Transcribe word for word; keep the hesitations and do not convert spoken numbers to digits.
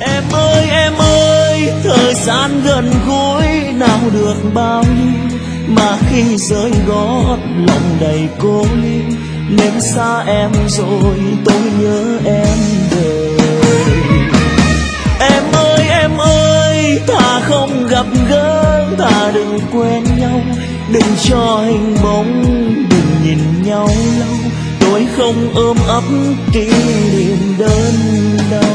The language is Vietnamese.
Em ơi em ơi, thời gian gần gũi nào được bao nhiêu, mà khi rơi gót lòng đầy cô liêu. Nếu xa em rồi tôi nhớ em đời. Em ơi em ơi, thà không gặp gỡ, thà đừng quen nhau, đừng cho hình bóng, đừng nhìn nhau lâu. Tôi không ôm ấp kỷ niệm đơn đau.